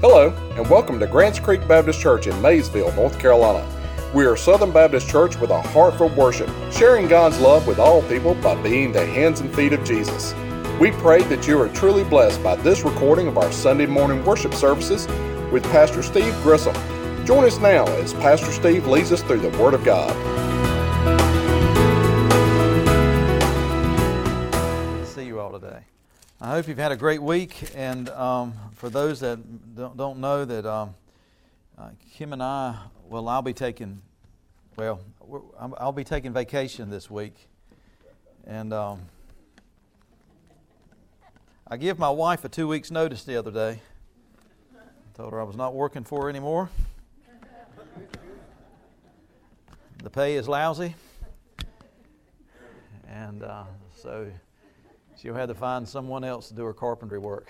Hello, and welcome to Grants Creek Baptist Church in Maysville, North Carolina. We are a Southern Baptist church with a heart for worship, sharing God's love with all people by being the hands and feet of Jesus. We pray that you are truly blessed by this recording of our Sunday morning worship services with Pastor Steve Grissom. Join us now as Pastor Steve leads us through the Word of God. See you all today. I hope you've had a great week, and for those that don't know that Kim and I'll be taking vacation this week, and I gave my wife a 2 weeks notice the other day. Told her I was not working for her anymore. The pay is lousy, and so she'll have to find someone else to do her carpentry work.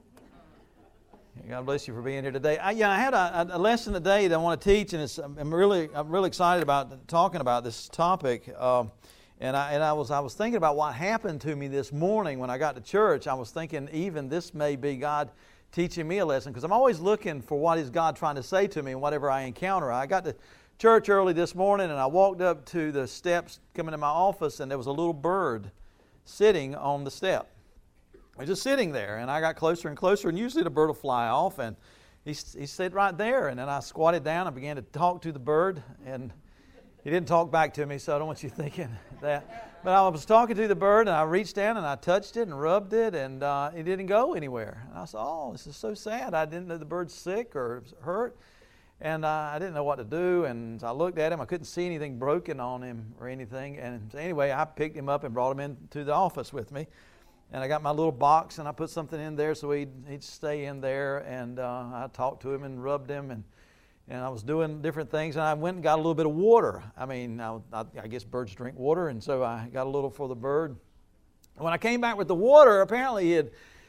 God bless you for being here today. I had a lesson today that I want to teach, and I'm really excited about talking about this topic. And I was thinking about what happened to me this morning when I got to church. I was thinking even this may be God teaching me a lesson, because I'm always looking for what is God trying to say to me and whatever I encounter. I got to church early this morning, and I walked up to the steps coming to my office, and there was a little bird sitting on the step. He was just sitting there, and I got closer and closer, and usually the bird will fly off, and he sat right there, and then I squatted down and began to talk to the bird, and he didn't talk back to me, so I don't want you thinking that. But I was talking to the bird, and I reached down, and I touched it and rubbed it, and it didn't go anywhere. And I said, oh, this is so sad. I didn't know the bird's sick or hurt, and I didn't know what to do, and I looked at him. I couldn't see anything broken on him or anything, and so anyway, I picked him up and brought him into the office with me. And I got my little box, and I put something in there so he'd stay in there. And I talked to him and rubbed him, and I was doing different things. And I went and got a little bit of water. I mean, I guess birds drink water, and so I got a little for the bird. And when I came back with the water, apparently he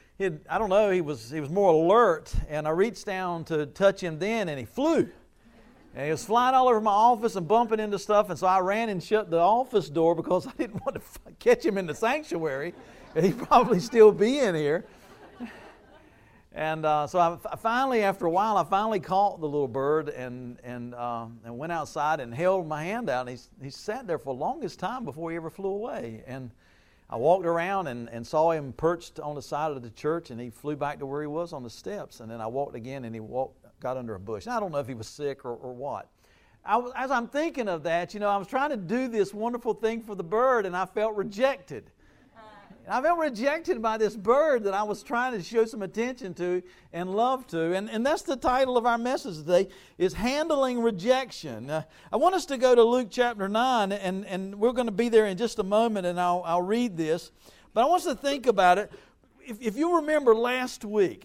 was more alert. And I reached down to touch him then, and he flew. And he was flying all over my office and bumping into stuff. And so I ran and shut the office door because I didn't want to catch him in the sanctuary. He'd probably still be in here. And so I finally, after a while, I finally caught the little bird and went outside and held my hand out. And he sat there for the longest time before he ever flew away. And I walked around and saw him perched on the side of the church, and he flew back to where he was on the steps. And then I walked again, and he got under a bush. I don't know if he was sick or what. As I'm thinking of that, I was trying to do this wonderful thing for the bird, and I felt rejected. I felt rejected by this bird that I was trying to show some attention to and love to. And that's the title of our message today, is Handling Rejection. I want us to go to Luke chapter 9, and we're going to be there in just a moment, and I'll read this. But I want us to think about it. If you remember last week,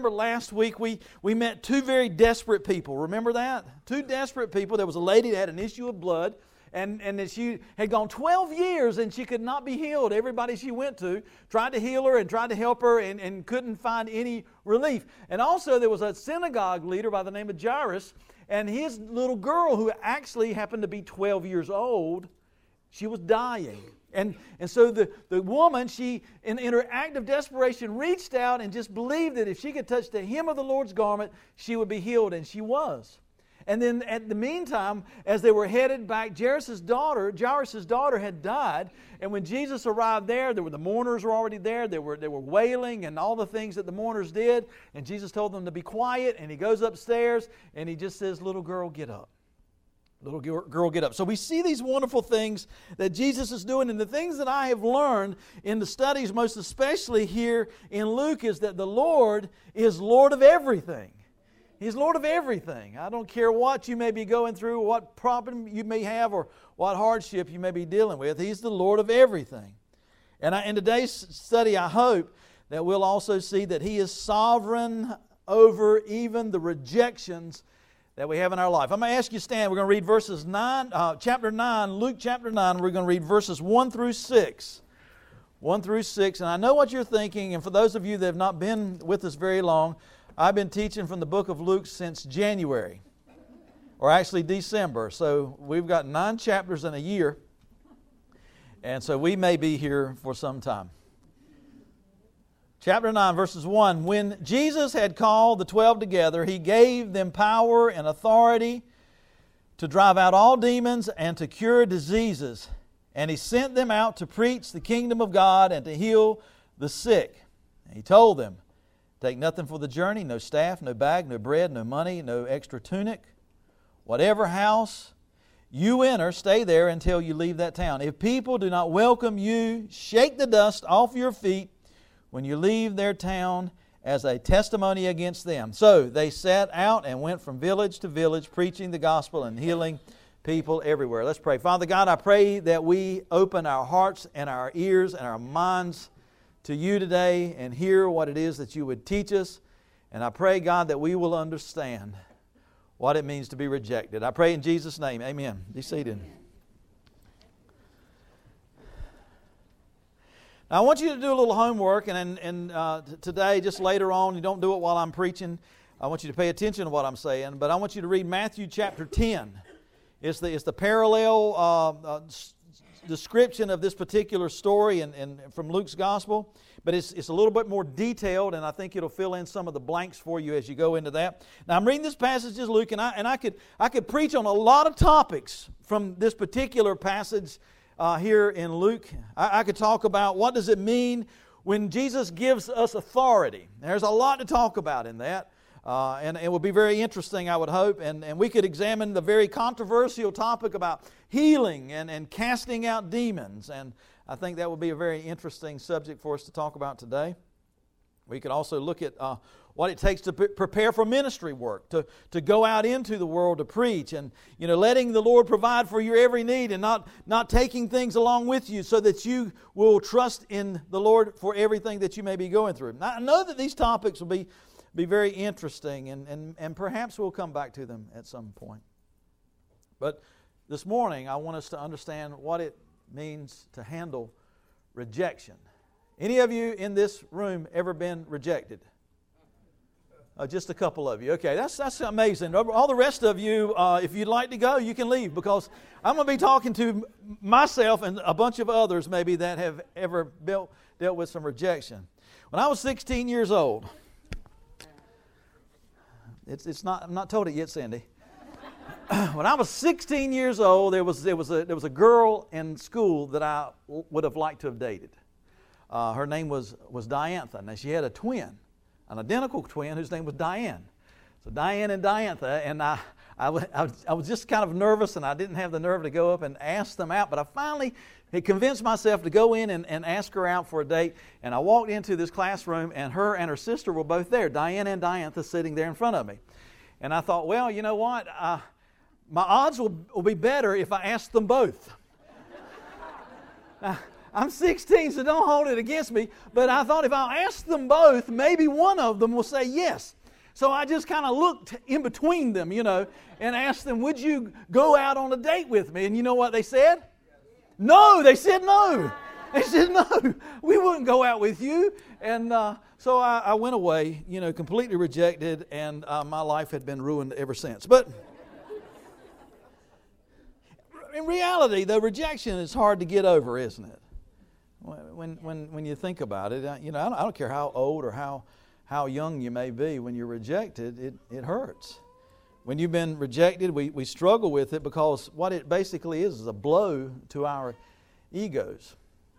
we met two very desperate people. Remember that? Two desperate people. There was a lady that had an issue of blood. And that she had gone 12 years and she could not be healed. Everybody she went to tried to heal her and tried to help her and couldn't find any relief. And also there was a synagogue leader by the name of Jairus, and his little girl, who actually happened to be 12 years old, she was dying. And so the woman, she in her act of desperation reached out and just believed that if she could touch the hem of the Lord's garment, she would be healed, and she was. And then at the meantime, as they were headed back, Jairus' daughter had died. And when Jesus arrived there were the mourners were already there. They were wailing and all the things that the mourners did. And Jesus told them to be quiet. And he goes upstairs and he just says, "Little girl, get up. Little girl, get up." So we see these wonderful things that Jesus is doing. And the things that I have learned in the studies, most especially here in Luke, is that the Lord is Lord of everything. He's Lord of everything. I don't care what you may be going through, what problem you may have, or what hardship you may be dealing with. He's the Lord of everything. And in today's study, I hope that we'll also see that He is sovereign over even the rejections that we have in our life. I'm going to ask you to stand. We're going to read chapter 9, Luke chapter 9. We're going to read verses 1 through 6. 1 through 6. And I know what you're thinking, and for those of you that have not been with us very long, I've been teaching from the book of Luke since January, or actually December. So we've got 9 chapters in a year, and so we may be here for some time. Chapter 9, verses 1. When Jesus had called the 12 together, He gave them power and authority to drive out all demons and to cure diseases. And He sent them out to preach the kingdom of God and to heal the sick. And He told them, take nothing for the journey, no staff, no bag, no bread, no money, no extra tunic. Whatever house you enter, stay there until you leave that town. If people do not welcome you, shake the dust off your feet when you leave their town as a testimony against them. So they set out and went from village to village, preaching the gospel and healing people everywhere. Let's pray. Father God, I pray that we open our hearts and our ears and our minds to You today and hear what it is that You would teach us. And I pray, God, that we will understand what it means to be rejected. I pray in Jesus' name. Amen. Be seated. Now, I want you to do a little homework, and today, just later on, you don't do it while I'm preaching. I want you to pay attention to what I'm saying, but I want you to read Matthew chapter 10. It's the parallel description of this particular story and from Luke's Gospel, but it's a little bit more detailed, and I think it'll fill in some of the blanks for you as you go into that. Now, I'm reading this passage as Luke, and I could preach on a lot of topics from this particular passage here in Luke. I could talk about what does it mean when Jesus gives us authority. There's a lot to talk about in that. And it will be very interesting, I would hope. And we could examine the very controversial topic about healing and casting out demons. And I think that would be a very interesting subject for us to talk about today. We could also look at what it takes to prepare for ministry work, to go out into the world to preach, and letting the Lord provide for your every need and not taking things along with you so that you will trust in the Lord for everything that you may be going through. Now, I know that these topics will be very interesting, and perhaps we'll come back to them at some point. But this morning, I want us to understand what it means to handle rejection. Any of you in this room ever been rejected? Just a couple of you. Okay, that's amazing. All the rest of you, if you'd like to go, you can leave, because I'm going to be talking to myself and a bunch of others maybe that have ever dealt with some rejection. When I was 16 years old, I'm not told it yet, Sandy. When I was 16 years old, there was a girl in school that I would have liked to have dated. Her name was Diantha. Now, she had a twin, an identical twin whose name was Diane. So Diane and Diantha, and I was just kind of nervous, and I didn't have the nerve to go up and ask them out, but I finally had convinced myself to go in and ask her out for a date. And I walked into this classroom, and her sister were both there, Diane and Diantha, sitting there in front of me. And I thought, well, you know what? My odds will be better if I ask them both. Now, I'm 16, so don't hold it against me. But I thought if I ask them both, maybe one of them will say yes. So I just kind of looked in between them, and asked them, would you go out on a date with me? And you know what they said? No, they said no. They said, no, we wouldn't go out with you. And so I went away, completely rejected, and my life had been ruined ever since. But in reality, the rejection is hard to get over, isn't it? When you think about it, I don't care how old or how young you may be. When you're rejected, it hurts. When you've been rejected, we struggle with it, because what it basically is a blow to our egos.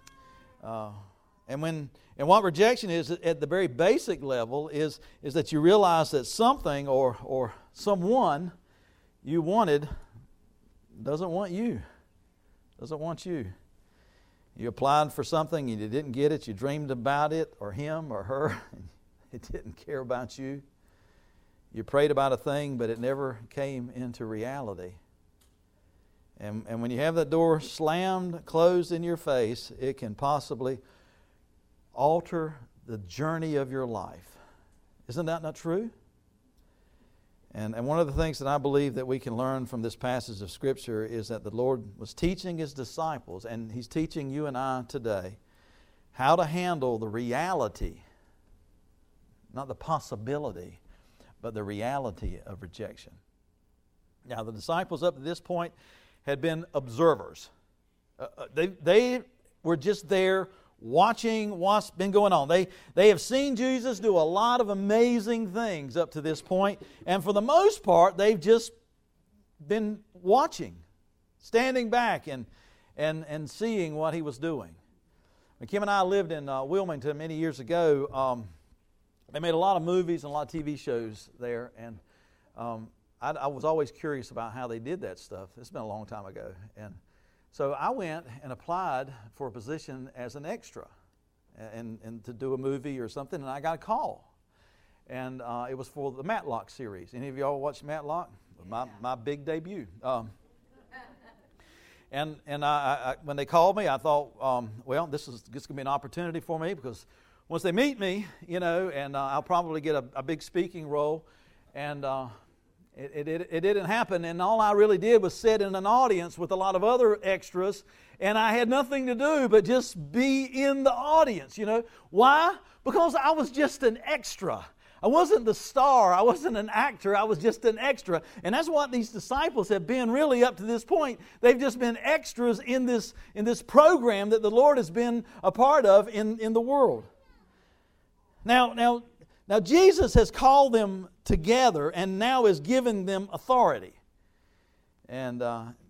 And what rejection is at the very basic level is that you realize that something or someone you wanted doesn't want you. Doesn't want you. You applied for something and you didn't get it. You dreamed about it, or him or her. It didn't care about you. You prayed about a thing, but it never came into reality. And when you have that door slammed, closed in your face, it can possibly alter the journey of your life. Isn't that not true? And one of the things that I believe that we can learn from this passage of Scripture is that the Lord was teaching His disciples, and He's teaching you and I today, how to handle the reality, not the possibility, but the reality of rejection. Now, the disciples up to this point had been observers. They were just there watching what's been going on. They have seen Jesus do a lot of amazing things up to this point, and for the most part, they've just been watching, standing back and seeing what He was doing. When Kim and I lived in Wilmington many years ago, they made a lot of movies and a lot of TV shows there, and I was always curious about how they did that stuff. It's been a long time ago. And so I went and applied for a position as an extra and to do a movie or something, and I got a call. And it was for the Matlock series. Any of y'all watch Matlock? My big debut. And I when they called me, I thought, well, this is going to be an opportunity for me, because once they meet me, and I'll probably get a big speaking role. And it didn't happen, and all I really did was sit in an audience with a lot of other extras, and I had nothing to do but just be in the audience. Why? Because I was just an extra. I wasn't the star. I wasn't an actor. I was just an extra. And that's what these disciples have been really up to this point. They've just been extras in this program that the Lord has been a part of in the world. Now Jesus has called them together and now is giving them authority. And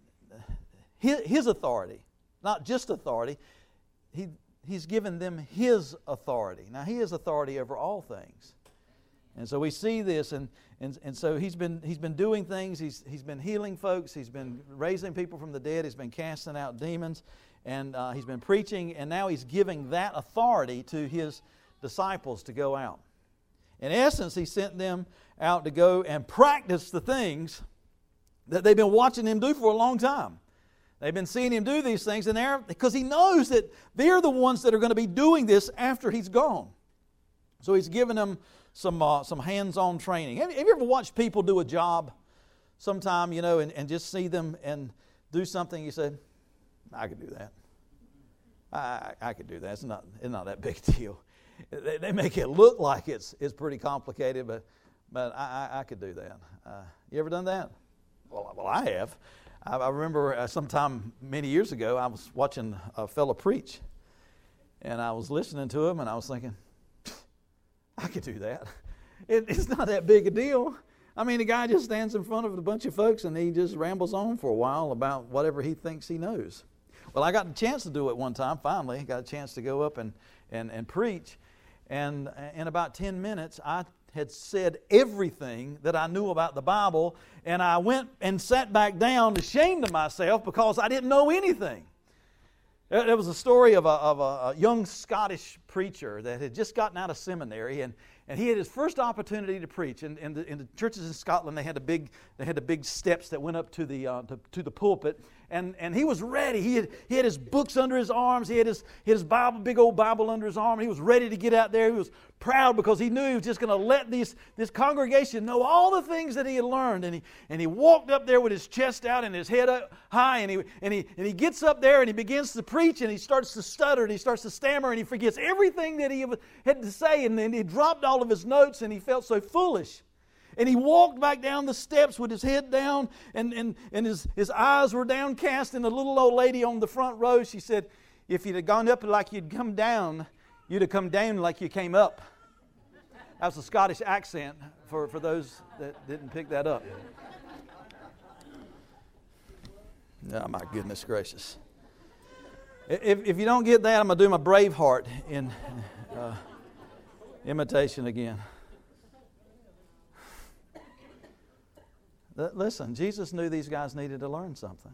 His authority, not just authority, He's given them His authority. Now He has authority over all things. And so we see this, and so He's been doing things. He's been healing folks. He's been raising people from the dead. He's been casting out demons, and He's been preaching. And now He's giving that authority to His disciples to go out. In essence, He sent them out to go and practice the things that they've been watching Him do for a long time. They've been seeing Him do these things, and because He knows that they're the ones that are going to be doing this after He's gone. So He's given them some hands-on training. Have you ever watched people do a job sometime, and just see them and do something? You say, I could do that. I could do that. It's not that big a deal. They make it look like it's pretty complicated, but I could do that. You ever done that? Well, I have. I remember sometime many years ago, I was watching a fellow preach, and I was listening to him, and I was thinking, I could do that. It's not that big a deal. I mean, the guy just stands in front of a bunch of folks, and he just rambles on for a while about whatever he thinks he knows. Well, I got the chance to do it one time, finally. Got a chance to go up and preach. And in about 10 minutes, I had said everything that I knew about the Bible, and I went and sat back down ashamed of myself because I didn't know anything. There was a story of a young Scottish preacher that had just gotten out of seminary, and he had his first opportunity to preach. In the churches in Scotland, they had the big steps that went up to the pulpit, and he was ready. He had his books under his arms. He had his Bible, big old Bible under his arm. He was ready to get out there. He was proud because he knew he was just going to let this congregation know all the things that he had learned. And he walked up there with his chest out and his head up high, and he gets up there and he begins to preach, and he starts to stutter and he starts to stammer, and he forgets everything that he had to say, and then he dropped all of his notes, and he felt so foolish. And he walked back down the steps with his head down, and his eyes were downcast. And the little old lady on the front row, she said, if you'd have gone up like you'd come down, you'd have come down like you came up. That was a Scottish accent for those that didn't pick that up. Oh, my goodness gracious. If you don't get that, I'm going to do my Braveheart in imitation again. Listen, Jesus knew these guys needed to learn something.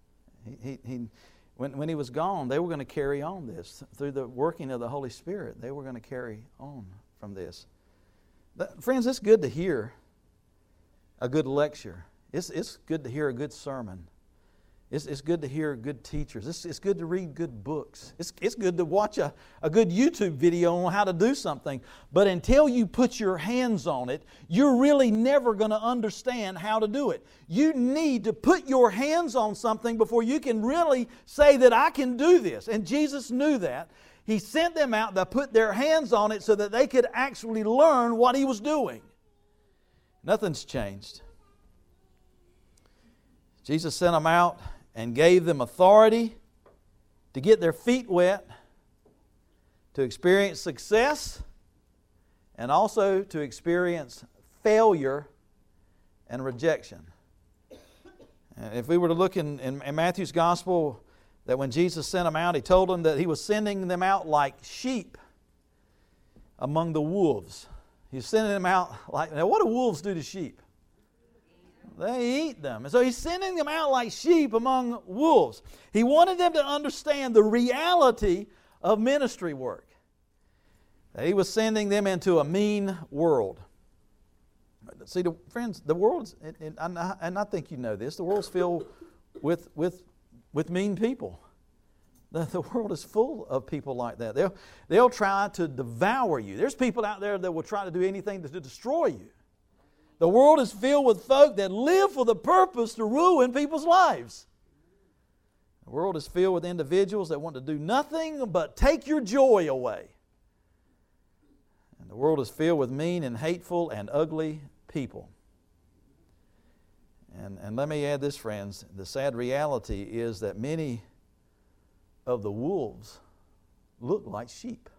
When he was gone, they were going to carry on this. Through the working of the Holy Spirit, they were going to carry on from this. Friends, it's good to hear a good lecture. It's good to hear a good sermon. It's good to hear good teachers. It's good to read good books. It's good to watch a good YouTube video on how to do something. But until you put your hands on it, you're really never going to understand how to do it. You need to put your hands on something before you can really say that I can do this. And Jesus knew that. He sent them out to put their hands on it so that they could actually learn what He was doing. Nothing's changed. Jesus sent them out and gave them authority to get their feet wet to experience success, and also to experience failure and rejection. And if we were to look in Matthew's Gospel, that when Jesus sent them out, He told them that He was sending them out like sheep among the wolves. He's sending them out like... Now, what do wolves do to sheep? They eat them. And so He's sending them out like sheep among wolves. He wanted them to understand the reality of ministry work. That He was sending them into a mean world. See, friends, the world's, and I think you know this, the world's filled with mean people. The world is full of people like that. They'll try to devour you. There's people out there that will try to do anything to destroy you. The world is filled with folk that live for the purpose to ruin people's lives. The world is filled with individuals that want to do nothing but take your joy away. And the world is filled with mean and hateful and ugly people. And let me add this, friends. The sad reality is that many of the wolves look like sheep.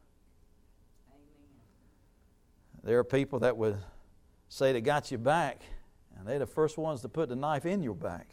Amen. There are people that would say they got you back, and they're the first ones to put the knife in your back.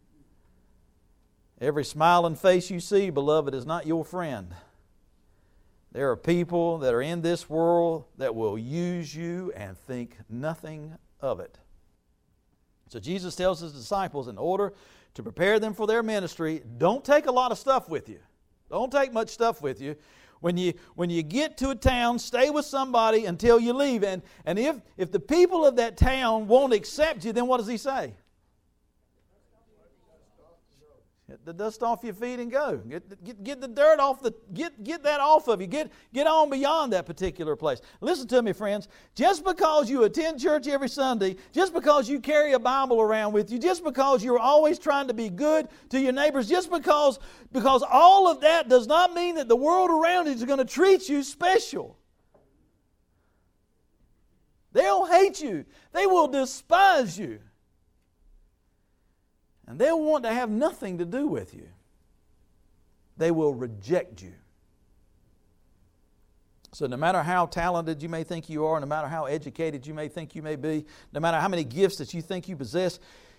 Every smiling face you see, beloved, is not your friend. There are people that are in this world that will use you and think nothing of it. So Jesus tells His disciples, in order to prepare them for their ministry, don't take a lot of stuff with you. Don't take much stuff with you. When you get to a town, stay with somebody until you leave. And if the people of that town won't accept you, then what does He say? Get the dust off your feet and go. Get the dirt off get that off of you. Get on beyond that particular place. Listen to me, friends. Just because you attend church every Sunday, just because you carry a Bible around with you, just because you're always trying to be good to your neighbors, just because all of that does not mean that the world around you is going to treat you special. They'll hate you. They will despise you. And they'll want to have nothing to do with you. They will reject you. So no matter how talented you may think you are, no matter how educated you may think you may be, no matter how many gifts that you think you possess,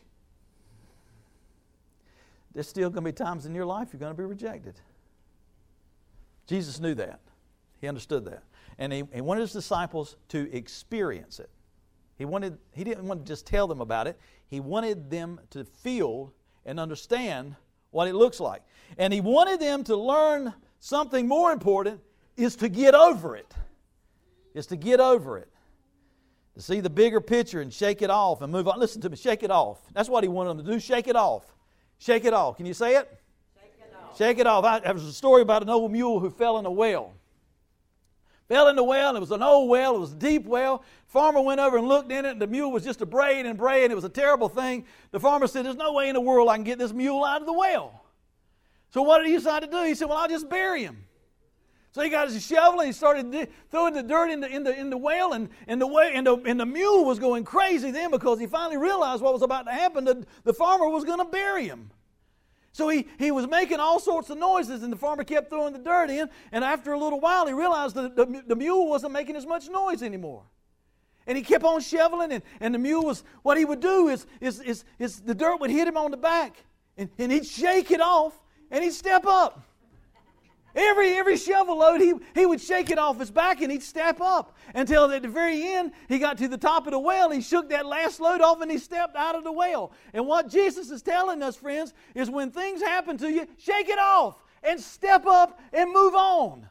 there's still going to be times in your life you're going to be rejected. Jesus knew that. He understood that. And he wanted His disciples to experience it. He didn't want to just tell them about it. He wanted them to feel and understand what it looks like. And He wanted them to learn something more important, is to get over it. Is to get over it. To see the bigger picture and shake it off and move on. Listen to me, shake it off. That's what He wanted them to do, shake it off. Shake it off. Can you say it? Shake it off. Shake it off. There was a story about an old mule who fell in a well. Fell in the well, and it was an old well, it was a deep well. Farmer went over and looked in it, and the mule was just a braying and braying. It was a terrible thing. The farmer said, there's no way in the world I can get this mule out of the well. So what did he decide to do? He said, well, I'll just bury him. So he got his shovel and he started throwing the dirt in the well, and the mule was going crazy then because he finally realized what was about to happen. The farmer was going to bury him. So he was making all sorts of noises, and the farmer kept throwing the dirt in, and after a little while he realized that the mule wasn't making as much noise anymore. And he kept on shoveling, and the mule was, what he would do is the dirt would hit him on the back, and he'd shake it off, and he'd step up. Every shovel load, he would shake it off his back and he'd step up until at the very end he got to the top of the well. He shook that last load off and he stepped out of the well. And what Jesus is telling us, friends, is when things happen to you, shake it off and step up and move on.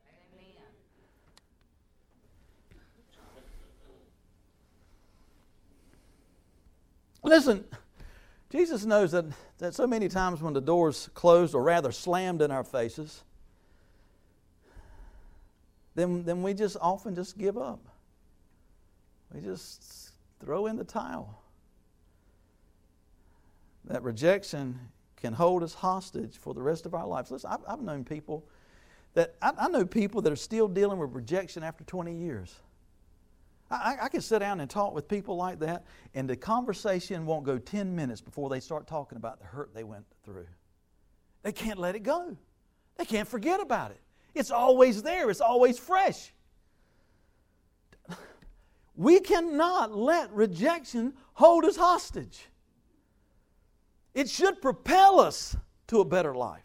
Listen, Jesus knows that so many times when the door's closed, or rather slammed in our faces, then we just often just give up. We just throw in the towel. That rejection can hold us hostage for the rest of our lives. Listen, I've known people I know people that are still dealing with rejection after 20 years. I can sit down and talk with people like that, and the conversation won't go 10 minutes before they start talking about the hurt they went through. They can't let it go. They can't forget about it. It's always there. It's always fresh. We cannot let rejection hold us hostage. It should propel us to a better life.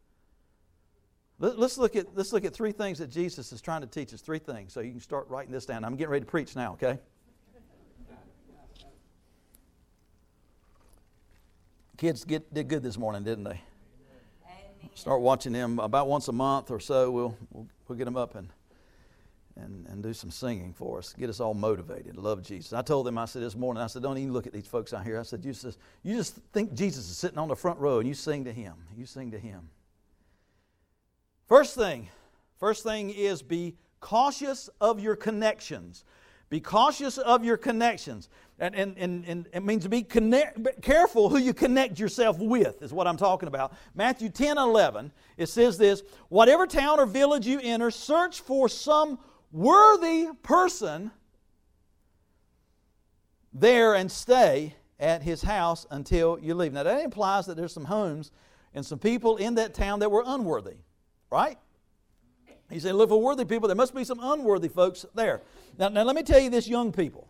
Let's look at three things that Jesus is trying to teach us. Three things. So you can start writing this down. I'm getting ready to preach now, okay? Kids did good this morning, didn't they? Start watching them about once a month or so. We'll get them up and do some singing for us. Get us all motivated to love Jesus. I told them, I said this morning, I said, don't even look at these folks out here. I said, you just think Jesus is sitting on the front row and you sing to Him. You sing to Him. First thing is be cautious of your connections. Be cautious of your connections. And it means to be careful who you connect yourself with, is what I'm talking about. Matthew 10:11, it says this, whatever town or village you enter, search for some worthy person there and stay at his house until you leave. Now that implies that there's some homes and some people in that town that were unworthy. Right? He said, look for worthy people. There must be some unworthy folks there. Now let me tell you this, young people.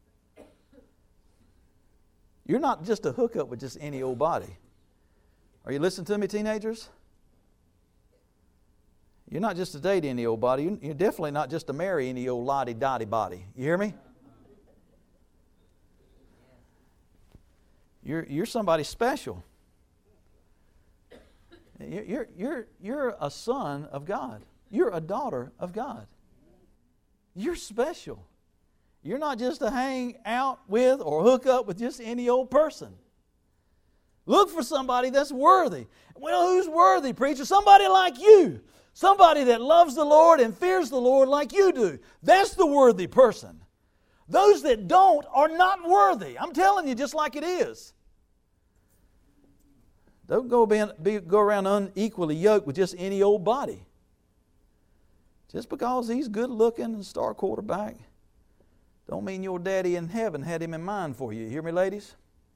You're not just a hookup with just any old body. Are you listening to me, teenagers? You're not just to date any old body. You're definitely not just to marry any old lottie-dottie body. You hear me? You're somebody special. You're a son of God. You're a daughter of God. You're special. You're not just to hang out with or hook up with just any old person. Look for somebody that's worthy. Well, who's worthy, preacher? Somebody like you. Somebody that loves the Lord and fears the Lord like you do. That's the worthy person. Those that don't are not worthy. I'm telling you just like it is. Don't go around unequally yoked with just any old body. Just because he's good looking and star quarterback, don't mean your daddy in heaven had him in mind for you. You hear me, ladies?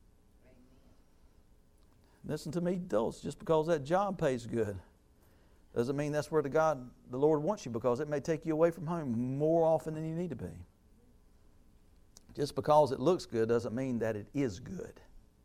Listen to me, adults. Just because that job pays good doesn't mean that's where the Lord wants you, because it may take you away from home more often than you need to be. Just because it looks good doesn't mean that it is good.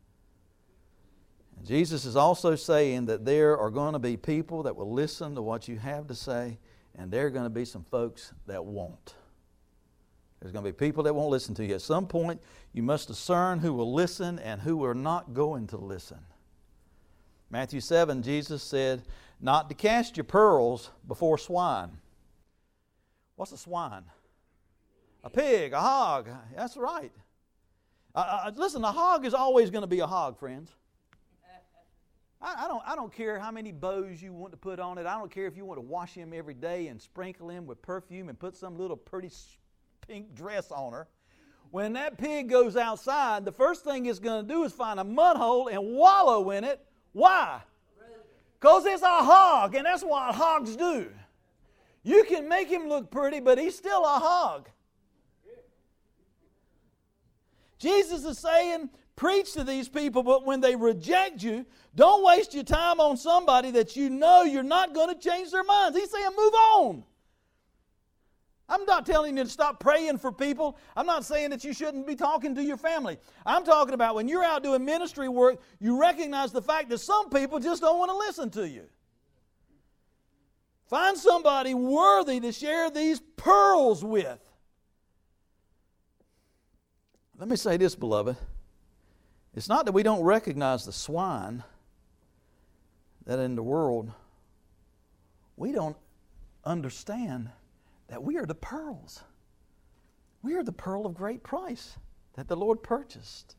And Jesus is also saying that there are going to be people that will listen to what you have to say, and there are going to be some folks that won't. There's going to be people that won't listen to you. At some point, you must discern who will listen and who are not going to listen. Matthew 7, Jesus said, not to cast your pearls before swine. What's a swine? A pig, a hog. That's right. Listen, a hog is always going to be a hog, friends. I don't care how many bows you want to put on it. I don't care if you want to wash him every day and sprinkle him with perfume and put some little pretty pink dress on her. When that pig goes outside, the first thing it's going to do is find a mud hole and wallow in it. Why? Because it's a hog, and that's what hogs do. You can make him look pretty, but he's still a hog. Jesus is saying, preach to these people, but when they reject you, don't waste your time on somebody that you know you're not going to change their minds. He's saying, move on. I'm not telling you to stop praying for people. I'm not saying that you shouldn't be talking to your family. I'm talking about when you're out doing ministry work, you recognize the fact that some people just don't want to listen to you. Find somebody worthy to share these pearls with. Let me say this, beloved. It's not that we don't recognize the swine that in the world, we don't understand that we are the pearls. We are the pearl of great price that the Lord purchased.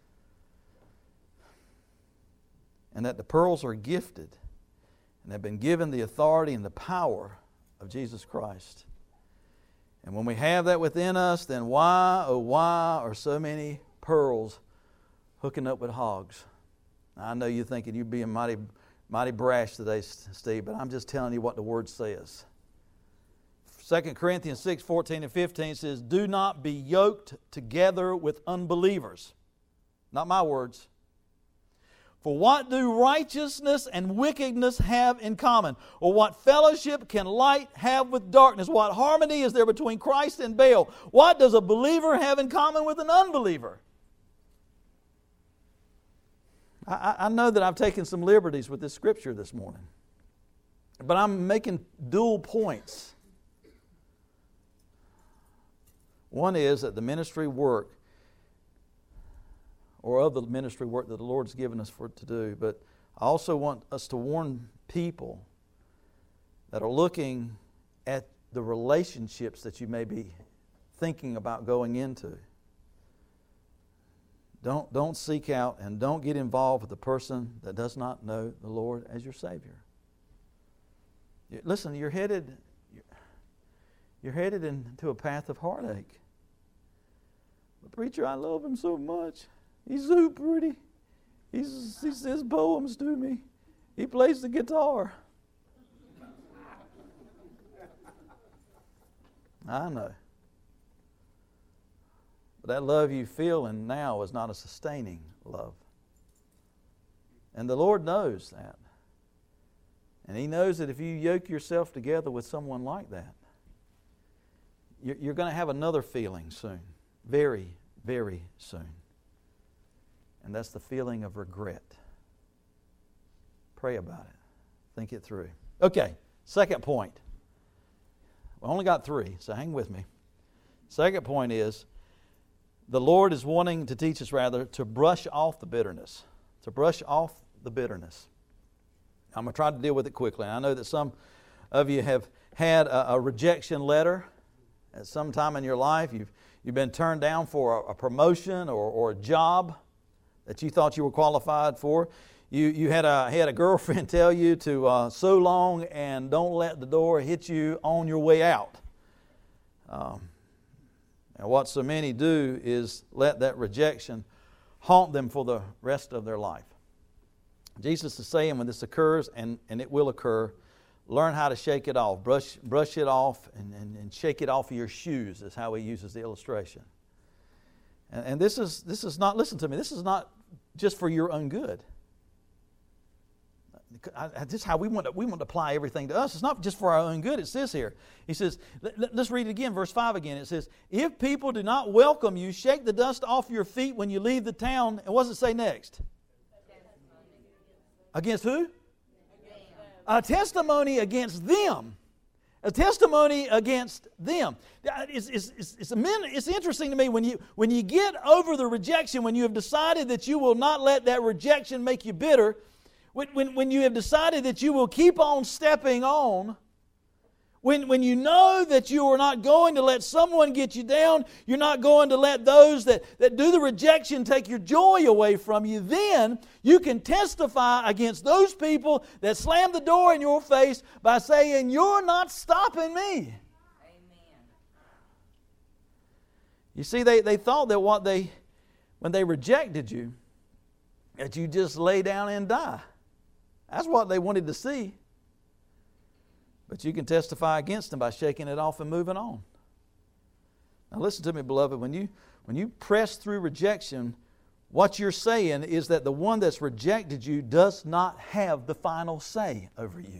And that the pearls are gifted and have been given the authority and the power of Jesus Christ. And when we have that within us, then why, oh why are so many pearls hooking up with hogs? Now, I know you're thinking you're being mighty brash today, Steve, but I'm just telling you what the Word says. 2 Corinthians 6, 14 and 15 says, do not be yoked together with unbelievers. Not my words. For what do righteousness and wickedness have in common? Or what fellowship can light have with darkness? What harmony is there between Christ and Baal? What does a believer have in common with an unbeliever? I know that I've taken some liberties with this scripture this morning, but I'm making dual points. One is that the ministry work, or of the ministry work that the Lord's given us to do, but I also want us to warn people that are looking at the relationships that you may be thinking about going into. Don't seek out and don't get involved with the person that does not know the Lord as your Savior. Listen, you're headed into a path of heartache. But preacher, I love him so much. He's so pretty. He says poems to me. He plays the guitar. I know. But that love you feel in now is not a sustaining love. And the Lord knows that. And He knows that if you yoke yourself together with someone like that, you're going to have another feeling soon. Very, very soon. And that's the feeling of regret. Pray about it. Think it through. Okay, second point. We only got 3, so hang with me. Second point is, the Lord is wanting to teach us, rather, to brush off the bitterness. To brush off the bitterness. I'm going to try to deal with it quickly. I know that some of you have had a rejection letter at some time in your life. You've been turned down for a promotion or a job that you thought you were qualified for. You had a girlfriend tell you to so long and don't let the door hit you on your way out. And what so many do is let that rejection haunt them for the rest of their life. Jesus is saying when this occurs, and it will occur, learn how to shake it off. Brush it off and shake it off of your shoes is how He uses the illustration. And this is not, listen to me, this is not just for your own good. This is how we want to apply everything to us. It's not just for our own good. It says here. He says, let's read it again, verse 5 again. It says, if people do not welcome you, shake the dust off your feet when you leave the town. And what does it say next? Against who? A testimony against them. A testimony against them. It's interesting to me when you get over the rejection, when you have decided that you will not let that rejection make you bitter, when you have decided that you will keep on stepping on, when you know that you are not going to let someone get you down, you're not going to let those that do the rejection take your joy away from you, then you can testify against those people that slam the door in your face by saying, you're not stopping me. Amen. You see, they thought that when they rejected you, that you just lay down and die. That's what they wanted to see. But you can testify against them by shaking it off and moving on. Now listen to me, beloved. When you press through rejection, what you're saying is that the one that's rejected you does not have the final say over you.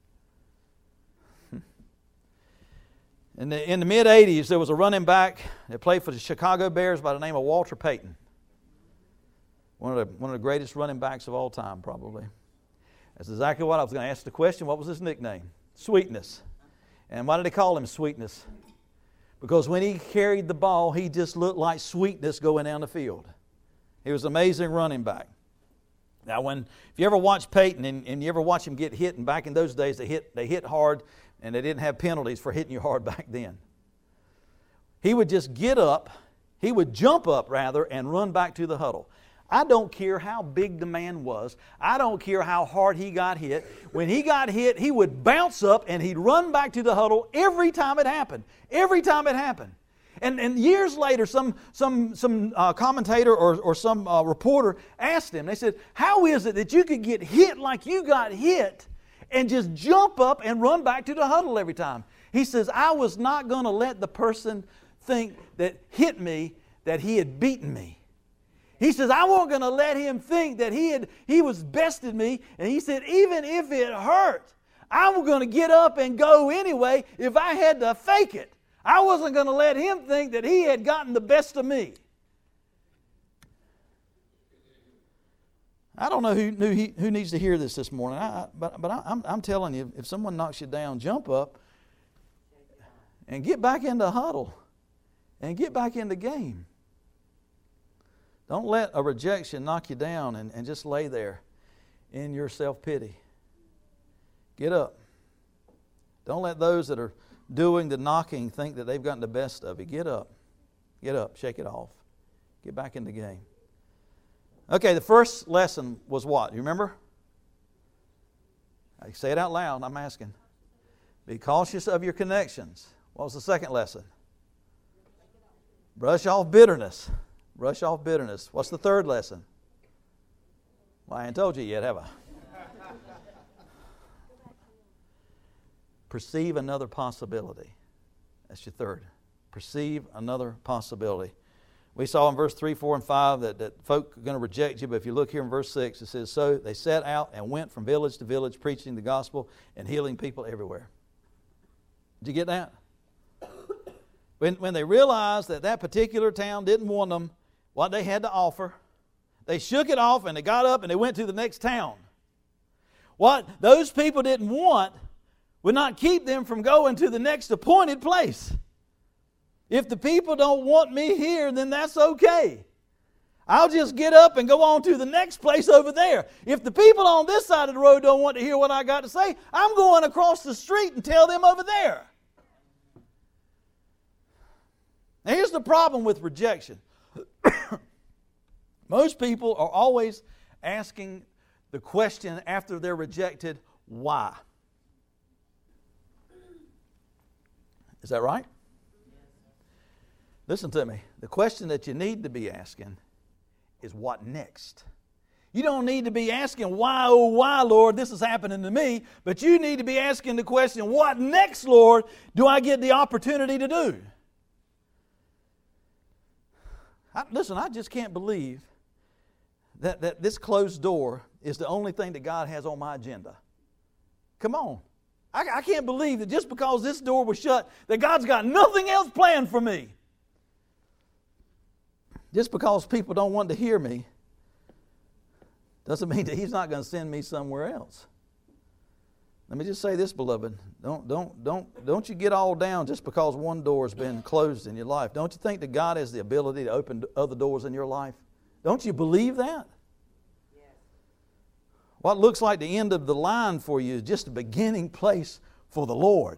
In the mid-'80s, there was a running back that played for the Chicago Bears by the name of Walter Payton. One of the greatest running backs of all time, probably. That's exactly what I was going to ask the question. What was his nickname? Sweetness. And why did they call him Sweetness? Because when he carried the ball, he just looked like sweetness going down the field. He was an amazing running back. Now, if you ever watch Peyton and you ever watch him get hit, and back in those days they hit hard, and they didn't have penalties for hitting you hard back then. He would just get up, he would jump up rather, and run back to the huddle. I don't care how big the man was. I don't care how hard he got hit. When he got hit, he would bounce up and he'd run back to the huddle every time it happened. Every time it happened. And years later, some commentator or some reporter asked him, they said, how is it that you could get hit like you got hit and just jump up and run back to the huddle every time? He says, I was not going to let the person think that hit me that he had beaten me. He says, I wasn't going to let him think that he was besting me. And he said, even if it hurt, I was going to get up and go anyway if I had to fake it. I wasn't going to let him think that he had gotten the best of me. I don't know who needs to hear this morning, but I'm telling you, if someone knocks you down, jump up and get back in the huddle and get back in the game. Don't let a rejection knock you down and just lay there in your self-pity. Get up. Don't let those that are doing the knocking think that they've gotten the best of you. Get up. Get up. Shake it off. Get back in the game. Okay, the first lesson was what? You remember? I say it out loud. I'm asking. Be cautious of your connections. What was the second lesson? Brush off bitterness. Brush off bitterness. What's the third lesson? Well, I ain't told you yet, have I? Perceive another possibility. That's your third. Perceive another possibility. We saw in verse 3, 4, and 5 that folk are going to reject you, but if you look here in verse 6, it says, so they set out and went from village to village preaching the gospel and healing people everywhere. Did you get that? When they realized that that particular town didn't want them, what they had to offer, they shook it off and they got up and they went to the next town. What those people didn't want would not keep them from going to the next appointed place. If the people don't want me here, then that's okay. I'll just get up and go on to the next place over there. If the people on this side of the road don't want to hear what I got to say, I'm going across the street and tell them over there. Now here's the problem with rejection. Most people are always asking the question after they're rejected, why? Is that right? Listen to me. The question that you need to be asking is what next? You don't need to be asking, why, oh, why, Lord, this is happening to me. But you need to be asking the question, what next, Lord, do I get the opportunity to do? Listen, I just can't believe that this closed door is the only thing that God has on my agenda. Come on. I can't believe that just because this door was shut, that God's got nothing else planned for me. Just because people don't want to hear me doesn't mean that He's not going to send me somewhere else. Let me just say this, beloved. Don't you get all down just because one door has been closed in your life. Don't you think that God has the ability to open other doors in your life? Don't you believe that? Yes. What looks like the end of the line for you is just a beginning place for the Lord.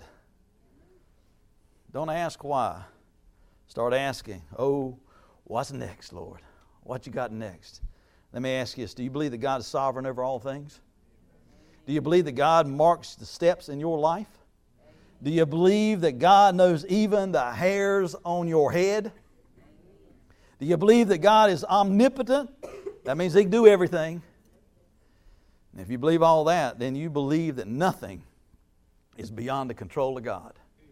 Don't ask why. Start asking, oh, what's next, Lord? What you got next? Let me ask you this. Do you believe that God is sovereign over all things? Do you believe that God marks the steps in your life? Do you believe that God knows even the hairs on your head? Do you believe that God is omnipotent? That means He can do everything. And if you believe all that, then you believe that nothing is beyond the control of God.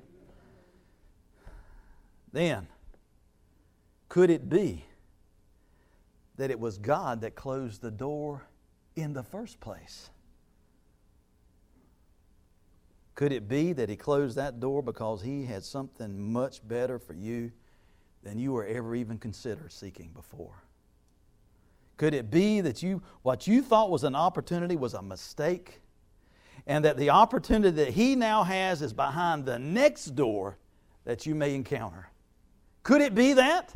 Then, could it be that it was God that closed the door in the first place? Could it be that He closed that door because He had something much better for you than you were ever even considered seeking before? Could it be that what you thought was an opportunity was a mistake, and that the opportunity that He now has is behind the next door that you may encounter? Could it be that?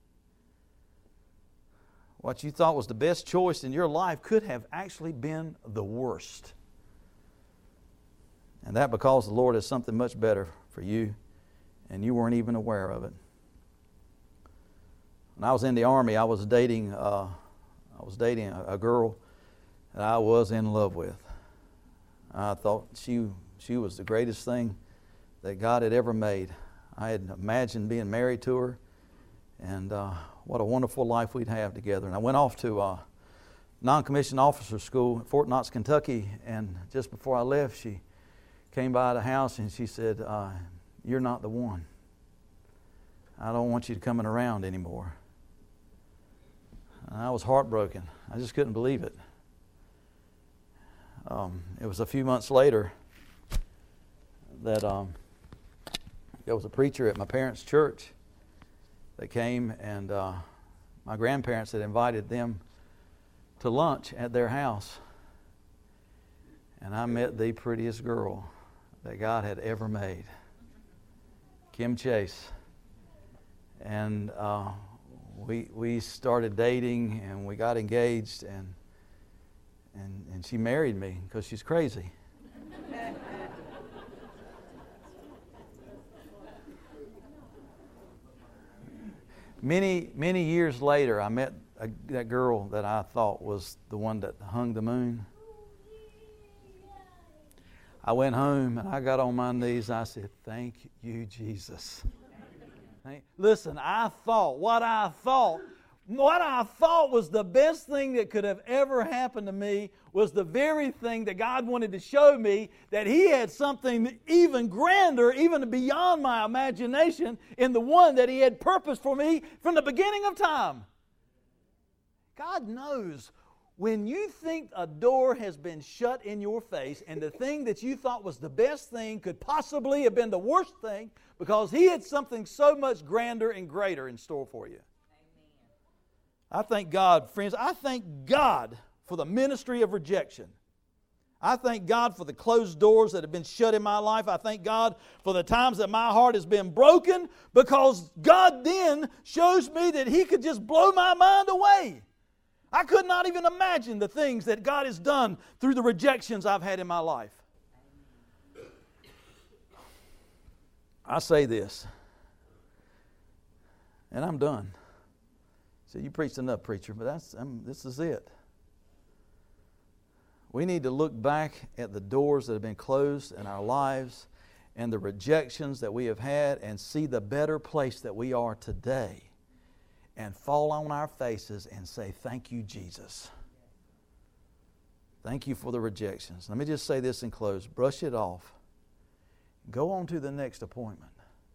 What you thought was the best choice in your life could have actually been the worst. And that because the Lord has something much better for you, and you weren't even aware of it. When I was in the Army, I was dating a girl that I was in love with. I thought she was the greatest thing that God had ever made. I had imagined being married to her, and what a wonderful life we'd have together. And I went off to non-commissioned officer school at Fort Knox, Kentucky, and just before I left, she came by the house and she said, you're not the one. I don't want you coming around anymore. And I was heartbroken. I just couldn't believe it. It was a few months later that there was a preacher at my parents' church that came, and my grandparents had invited them to lunch at their house. And I met the prettiest girl that God had ever made, Kim Chase. And we started dating, and we got engaged, and she married me because she's crazy. Many years later, I met that girl that I thought was the one that hung the moon. I went home and I got on my knees. I said, "Thank you, Jesus." Listen, what I thought was the best thing that could have ever happened to me was the very thing that God wanted to show me, that He had something even grander, even beyond my imagination, in the one that He had purposed for me from the beginning of time. God knows when you think a door has been shut in your face and the thing that you thought was the best thing could possibly have been the worst thing, because He had something so much grander and greater in store for you. I thank God, friends, I thank God for the ministry of rejection. I thank God for the closed doors that have been shut in my life. I thank God for the times that my heart has been broken, because God then shows me that He could just blow my mind away. I could not even imagine the things that God has done through the rejections I've had in my life. I say this, and I'm done. So you preached enough, preacher, but this is it. We need to look back at the doors that have been closed in our lives and the rejections that we have had and see the better place that we are today, and fall on our faces and say, "Thank you, Jesus. Thank you for the rejections." Let me just say this in close. Brush it off. Go on to the next appointment.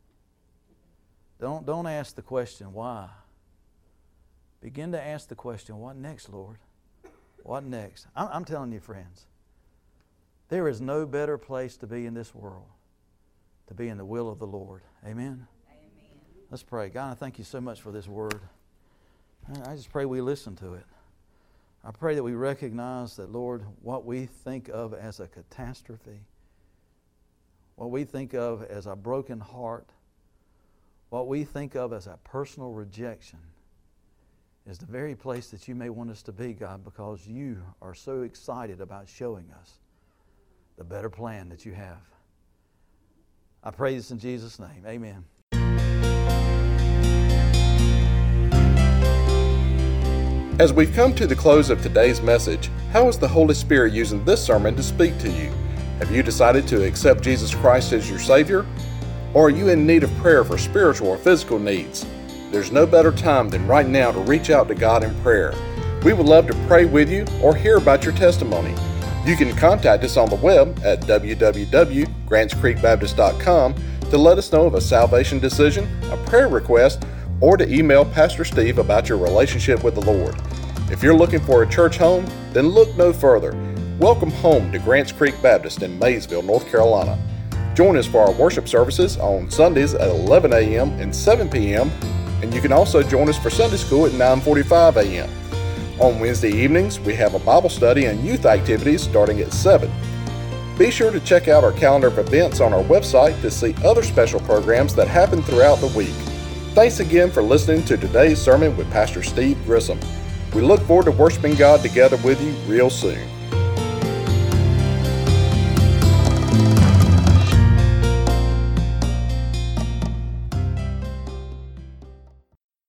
Don't ask the question, why? Begin to ask the question, what next, Lord? What next? I'm telling you, friends, there is no better place to be in this world, to be in the will of the Lord. Amen? Let's pray. God, I thank you so much for this word. I just pray we listen to it. I pray that we recognize that, Lord, what we think of as a catastrophe, what we think of as a broken heart, what we think of as a personal rejection, is the very place that you may want us to be, God, because you are so excited about showing us the better plan that you have. I pray this in Jesus' name. Amen. As we've come to the close of today's message, how is the Holy Spirit using this sermon to speak to you? Have you decided to accept Jesus Christ as your Savior? Or are you in need of prayer for spiritual or physical needs? There's no better time than right now to reach out to God in prayer. We would love to pray with you or hear about your testimony. You can contact us on the web at www.grantscreekbaptist.com to let us know of a salvation decision, a prayer request, or to email Pastor Steve about your relationship with the Lord. If you're looking for a church home, then look no further. Welcome home to Grants Creek Baptist in Maysville, North Carolina. Join us for our worship services on Sundays at 11 a.m. and 7 p.m., and you can also join us for Sunday school at 9:45 a.m. On Wednesday evenings, we have a Bible study and youth activities starting at 7. Be sure to check out our calendar of events on our website to see other special programs that happen throughout the week. Thanks again for listening to today's sermon with Pastor Steve Grissom. We look forward to worshiping God together with you real soon.